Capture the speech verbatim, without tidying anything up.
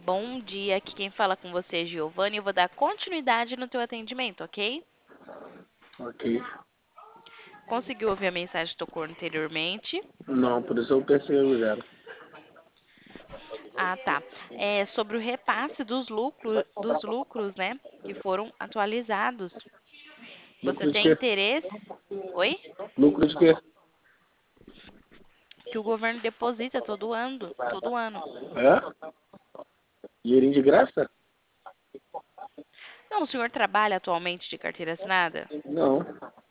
Bom dia, aqui quem fala com você é Giovanni. Eu vou dar continuidade no teu atendimento, ok? Ok. Conseguiu ouvir a mensagem que tocou anteriormente? Não, por isso eu pensei em zero. Ah, tá. É sobre o repasse dos lucros, dos lucros, né, que foram atualizados. Você Lucro de tem quê? interesse? Oi? Lucro de quê? Que o governo deposita todo ano, todo ano. É? Dinheirinho de graça? Não, o senhor trabalha atualmente de carteira assinada? Não.